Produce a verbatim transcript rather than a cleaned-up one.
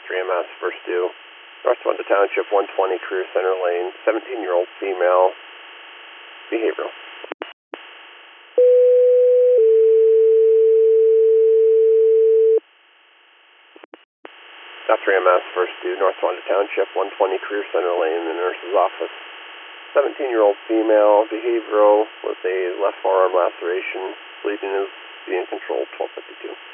three M S, first due. North Wanda Township, one twenty, Career Center Lane, seventeen-year-old female, behavioral. three M S, first due, North Wanda Township, one twenty, Career Center Lane, the nurse's office. seventeen-year-old female, behavioral, with a left forearm laceration, bleeding is being controlled, twelve fifty-two.